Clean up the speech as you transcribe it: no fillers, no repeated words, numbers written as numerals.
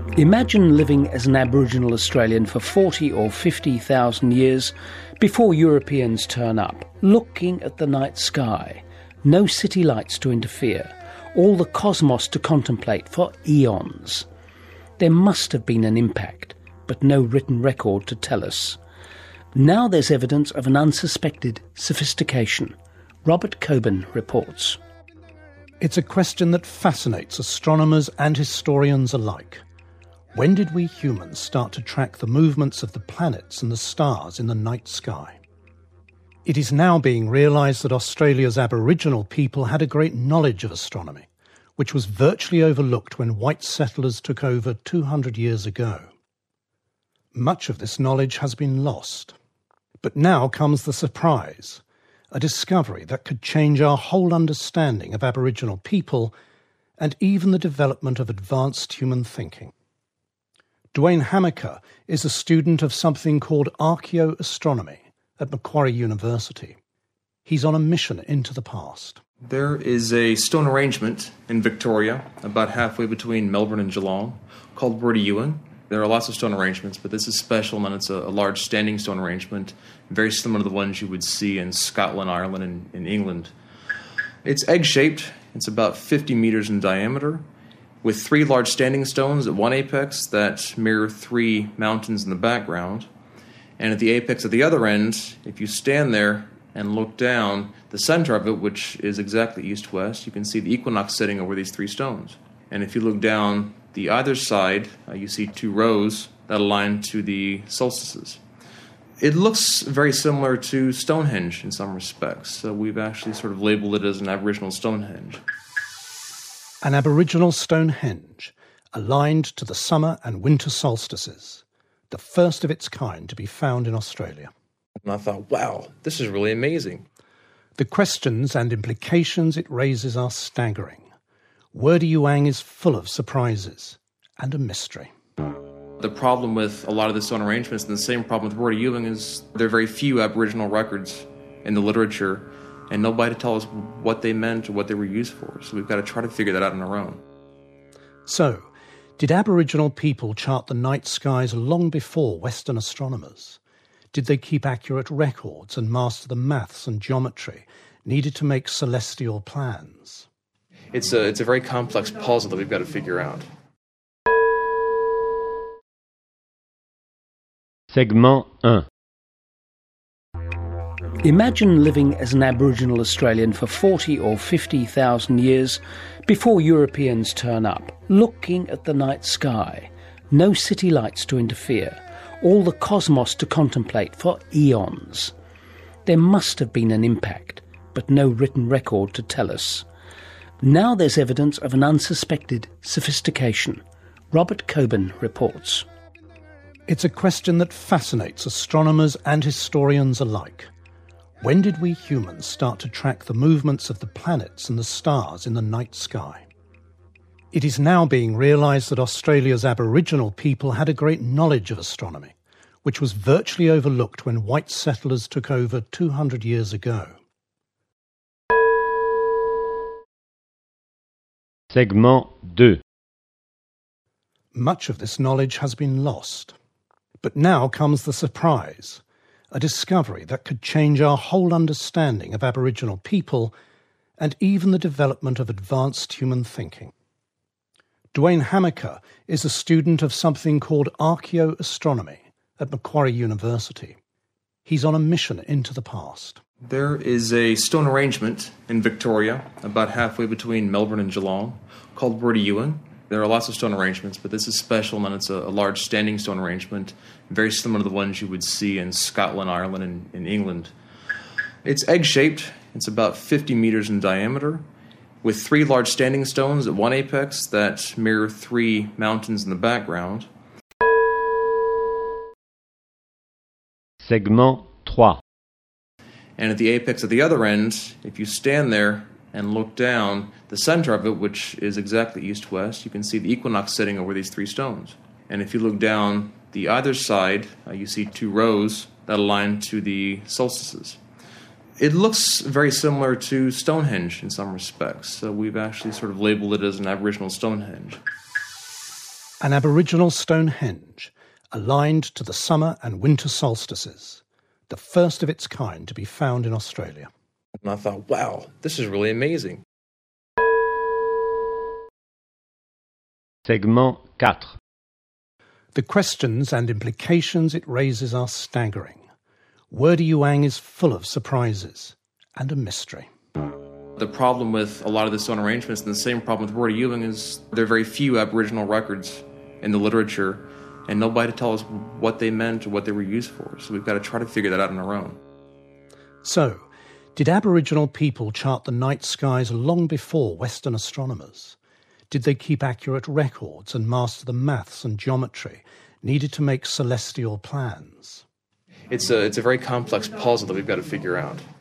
Imagine living as an Aboriginal Australian for 40 or 50,000 years before Europeans turn up, looking at the night sky, no city lights to interfere, all the cosmos to contemplate for eons. There must have been an impact, but no written record to tell us. Now there's evidence of an unsuspected sophistication. Robert Coben reports. It's a question that fascinates astronomers and historians alike. When did we humans start to track the movements of the planets and the stars in the night sky? It is now being realised that Australia's Aboriginal people had a great knowledge of astronomy, which was virtually overlooked when white settlers took over 200 years ago. Much of this knowledge has been lost. But now comes the surprise, a discovery that could change our whole understanding of Aboriginal people and even the development of advanced human thinking. Duane Hamaker is a student of something called archaeoastronomy at Macquarie University. He's on a mission into the past. There is a stone arrangement in Victoria, about halfway between Melbourne and Geelong, called Bertie-Ewan. There are lots of stone arrangements, but this is special, and it's a large standing stone arrangement, very similar to the ones you would see in Scotland, Ireland, and in England. It's egg-shaped. It's about 50 meters in diameter, with 3 large standing stones at one apex that mirror 3 mountains in the background. And at the apex at the other end, if you stand there and look down, the center of it, which is exactly east-west, you can see the equinox sitting over these 3 stones. And if you look down the either side, you see 2 rows that align to the solstices. It looks very similar to Stonehenge in some respects, so we've actually sort of labeled it as an Aboriginal Stonehenge. An Aboriginal Stonehenge, aligned to the summer and winter solstices, the first of its kind to be found in Australia. And I thought, wow, this is really amazing. The questions and implications it raises are staggering. Wurdi-Youang is full of surprises and a mystery. The problem with a lot of the stone arrangements, and the same problem with Wurdi-Youang, is there are very few Aboriginal records in the literature, and nobody to tell us what they meant or what they were used for. So we've got to try to figure that out on our own. So, did Aboriginal people chart the night skies long before Western astronomers? Did they keep accurate records and master the maths and geometry needed to make celestial plans? It's a very complex puzzle that we've got to figure out. Segment 1. Imagine living as an Aboriginal Australian for 40 or 50,000 years before Europeans turn up, looking at the night sky, no city lights to interfere, all the cosmos to contemplate for eons. There must have been an impact, but no written record to tell us. Now there's evidence of an unsuspected sophistication. Robert Coben reports. It's a question that fascinates astronomers and historians alike. When did we humans start to track the movements of the planets and the stars in the night sky? It is now being realised that Australia's Aboriginal people had a great knowledge of astronomy, which was virtually overlooked when white settlers took over 200 years ago. Segment 2. Much of this knowledge has been lost. But now comes the surprise, a discovery that could change our whole understanding of Aboriginal people and even the development of advanced human thinking. Duane Hamaker is a student of something called archaeoastronomy at Macquarie University. He's on a mission into the past. There is a stone arrangement in Victoria, about halfway between Melbourne and Geelong, called Bertie-Ewan. There are lots of stone arrangements, but this is special, and it's a large standing stone arrangement, very similar to the ones you would see in Scotland, Ireland, and in England. It's egg-shaped. It's about 50 meters in diameter, with 3 large standing stones at one apex that mirror 3 mountains in the background. Segment 3. And at the apex at the other end, if you stand there and look down, the center of it, which is exactly east-west, you can see the equinox sitting over these 3 stones. And if you look down the either side, you see 2 rows that align to the solstices. It looks very similar to Stonehenge in some respects, so we've actually sort of labeled it as an Aboriginal Stonehenge. An Aboriginal Stonehenge, aligned to the summer and winter solstices, the first of its kind to be found in Australia. And I thought, wow, this is really amazing. Segment 4. The questions and implications it raises are staggering. Wurdi Youang is full of surprises and a mystery. The problem with a lot of the stone arrangements, and the same problem with Wurdi Youang, is there are very few Aboriginal records in the literature, and nobody to tell us what they meant or what they were used for. So we've got to try to figure that out on our own. So, did Aboriginal people chart the night skies long before Western astronomers? Did they keep accurate records and master the maths and geometry needed to make celestial plans? It's a very complex puzzle that we've got to figure out.